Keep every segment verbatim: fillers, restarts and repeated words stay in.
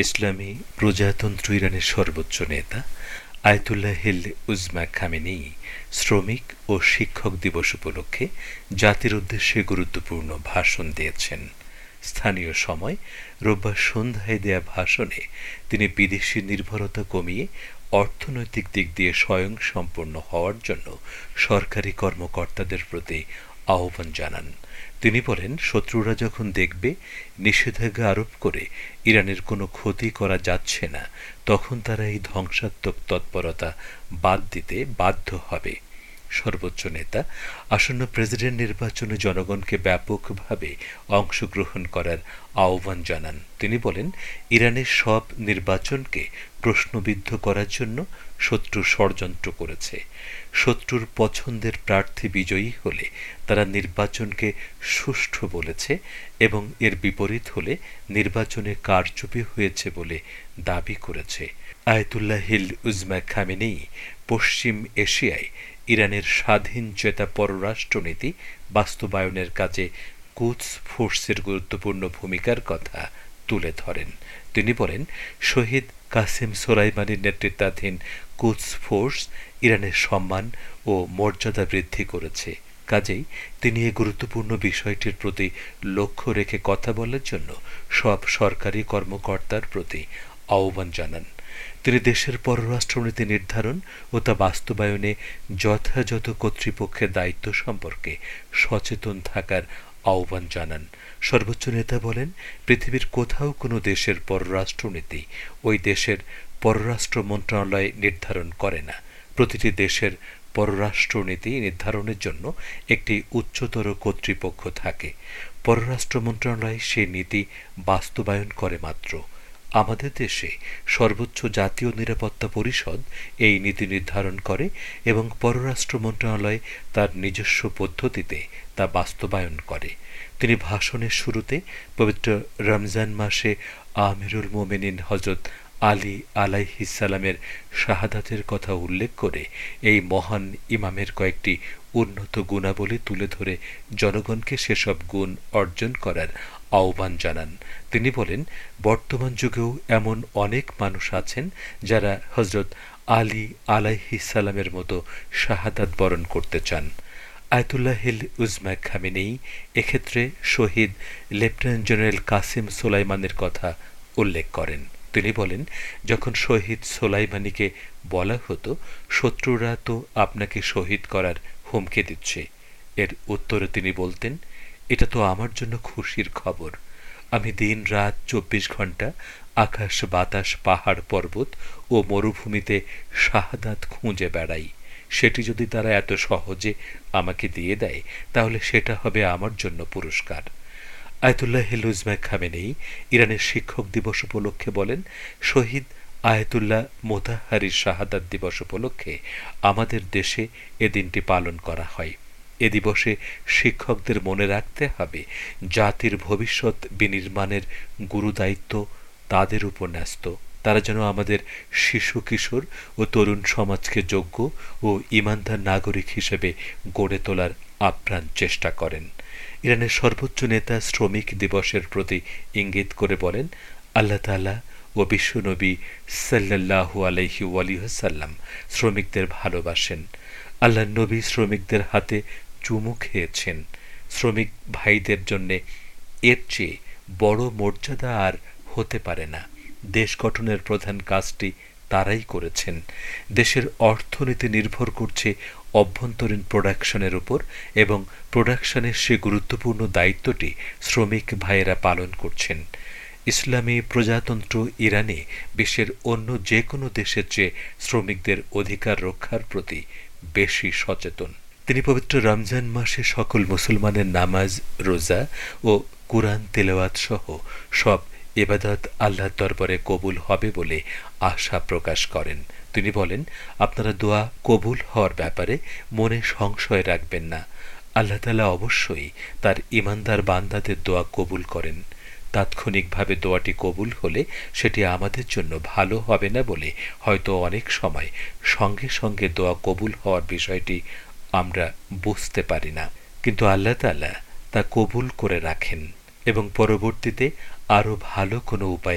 ইসলামী প্রজাতন্ত্র ইরানের সর্বোচ্চ নেতা আয়াতুল্লাহিল উজমা খামেনি শ্রমিক ও শিক্ষক দিবস উপলক্ষে জাতির উদ্দেশ্যে গুরুত্বপূর্ণ ভাষণ দিয়েছেন। স্থানীয় সময় রোববার সন্ধ্যায় দেয়া ভাষণে তিনি বিদেশি নির্ভরতা কমিয়ে অর্থনৈতিক দিক দিয়ে স্বয়ংসম্পূর্ণ হওয়ার জন্য সরকারি কর্মকর্তাদের প্রতি আহ্বান জানান। তিনি বলেন, শত্রুরা যখন দেখবে নিষেধাজ্ঞা আরোপ করে ইরানের কোনো ক্ষতি করা যাচ্ছে না, তখন তারা এই ধ্বংসাত্মক তৎপরতা বাদ দিতে বাধ্য হবে। সর্বোচ্চ নেতা আসন্ন প্রেসিডেন্ট নির্বাচনে জনগণকে ব্যাপকভাবে অংশগ্রহণ করার আহ্বান জানান। তিনি বলেন, ইরানের সব নির্বাচনকে প্রশ্নবিদ্ধ করার জন্য শত্রু ষড়যন্ত্র করেছে। শত্রুর পছন্দের প্রার্থী বিজয়ী হলে তারা নির্বাচনকে সুষ্ঠু বলেছে এবং এর বিপরীত হলে নির্বাচনে কারচুপি হয়েছে বলে দাবি করেছে। আয়াতুল্লাহিল উজমা খামেনি পশ্চিম এশিয়ায় ইরানের স্বাধীনচেতা পররাষ্ট্রনীতি বাস্তবায়নের কাজে কুদস ফোর্সের গুরুত্বপূর্ণ ভূমিকার কথা তুলে ধরেন। তিনি বলেন, শহীদ কাসেম সোলাইমানির নেতৃত্বাধীন কুদস ফোর্স ইরানের সম্মান ও মর্যাদা বৃদ্ধি করেছে। কাজেই তিনি এই গুরুত্বপূর্ণ বিষয়টির প্রতি লক্ষ্য রেখে কথা বলার জন্য সব সরকারি কর্মকর্তার প্রতি আহ্বান জানান। তিনি দেশের পররাষ্ট্রনীতি নির্ধারণ ও তা বাস্তবায়নে যথাযথ কর্তৃপক্ষের দায়িত্ব সম্পর্কে সচেতন থাকার আহ্বান জানান। সর্বোচ্চ নেতা বলেন, পৃথিবীর কোথাও কোনো দেশের পররাষ্ট্রনীতি ওই দেশের পররাষ্ট্র মন্ত্রণালয় নির্ধারণ করে না। প্রতিটি দেশের পররাষ্ট্রনীতি নির্ধারণের জন্য একটি উচ্চতর কর্তৃপক্ষ থাকে। পররাষ্ট্র মন্ত্রণালয় সেই নীতি বাস্তবায়ন করে মাত্র। আমাদের দেশে সর্বোচ্চ জাতীয় নিরাপত্তা পরিষদ এই নীতি নির্ধারণ করে এবং পররাষ্ট্র মন্ত্রণালয় তার নিজস্ব পদ্ধতিতে তা বাস্তবায়ন করে। তিনি ভাষণের শুরুতে পবিত্র রমজান মাসে আমিরুল মোমেনিন হজরত আলী আলাইহিসসালামের শাহাদাতের কথা উল্লেখ করে এই মহান ইমামের কয়েকটি উন্নত গুণাবলী তুলে ধরে জনগণকে সেসব গুণ অর্জন করার আহ্বান জানান। তিনি বলেন, বর্তমান যুগেও এমন অনেক মানুষ আছেন যারা হজরত আলী আলাইহিসসালামের মতো শাহাদাত বরণ করতে চান। আয়াতুল্লাহিল উজমা খামেনি এক্ষেত্রে শহীদ লেফটেন্যান্ট জেনারেল কাসেম সোলাইমানের কথা উল্লেখ করেন। তিনি বলেন, যখন শহীদ সোলাইমানিকে বলা হতো শত্রুরা তো আপনাকে শহীদ করার হুমকি দিচ্ছে, এর উত্তরে তিনি বলতেন, এটা তো আমার জন্য খুশির খবর। আমি দিন রাত চব্বিশ ঘন্টা আকাশ বাতাস পাহাড় পর্বত ও মরুভূমিতে শাহাদাত খুঁজে বেড়াই। সেটি যদি তারা এত সহজে আমাকে দিয়ে দেয় তাহলে সেটা হবে আমার জন্য পুরস্কার। আয়াতুল্লাহিল উজমা খামেনি ইরানের শিক্ষক দিবস উপলক্ষে বলেন, শহীদ আয়াতুল্লাহ মোতাহারির শাহাদাত দিবস উপলক্ষে আমাদের দেশে এ দিনটি পালন করা হয়। এ দিবসে শিক্ষকদের মনে রাখতে হবে জাতির ভবিষ্যৎ বিনির্মাণের গুরুদায়িত্ব তাদের উপর ন্যস্ত। তারা যেন আমাদের শিশু কিশোর ও তরুণ সমাজকে যোগ্য ও ঈমানদার নাগরিক হিসেবে গড়ে তোলার আপ্রাণ চেষ্টা করেন। ইরানের সর্বোচ্চ নেতা শ্রমিক দিবসের প্রতি ইঙ্গিত করে বলেন, আল্লাহ তাআলা ও বিশ্বনবী সাল্লাল্লাহু আলাইহি ওয়াসাল্লাম শ্রমিকদের ভালোবাসেন। আল্লাহ নবী শ্রমিকদের হাতে চুমু খেয়েছেন। শ্রমিক ভাইদের জন্যে এর চেয়ে বড় মর্যাদা আর হতে পারে না। দেশ গঠনের প্রধান কাজটি তারাই করেছেন। দেশের অর্থনীতি নির্ভর করছে অভ্যন্তরীণ প্রোডাকশনের উপর এবং প্রোডাকশনের সে গুরুত্বপূর্ণ দায়িত্বটি শ্রমিক ভাইয়েরা পালন করছেন। ইসলামী প্রজাতন্ত্র ইরানে বিশ্বের অন্য যে কোনো দেশের চেয়ে শ্রমিকদের অধিকার রক্ষার প্রতি বেশি সচেতন। তিনি পবিত্র রমজান মাসে সকল মুসলমানের নামাজ, রোজা ও কুরআন তেলাওয়াত সহ সব ইবাদত আল্লাহর দরবারে কবুল হবে বলে আশা প্রকাশ করেন। তিনি বলেন, আপনারা দোয়া কবুল হওয়ার ব্যাপারে মনে সংশয় রাখবেন না। আল্লাহ তাআলা অবশ্যই তার ঈমানদার বান্দাদের দোয়া কবুল করেন। তাৎক্ষণিকভাবে দোয়াটি কবুল হলে সেটি আমাদের জন্য ভালো হবে না বলে হয়তো অনেক সময় সঙ্গে সঙ্গে দোয়া কবুল হওয়ার বিষয়টি আমরা বুঝতে পারি না, কিন্তু আল্লাহ তাআলা তা কবুল করে রাখেন এবং পরবর্তীতে আরও ভালো কোনো উপায়ে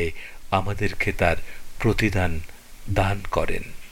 আমাদেরকে তার প্রতিদান দান করেন।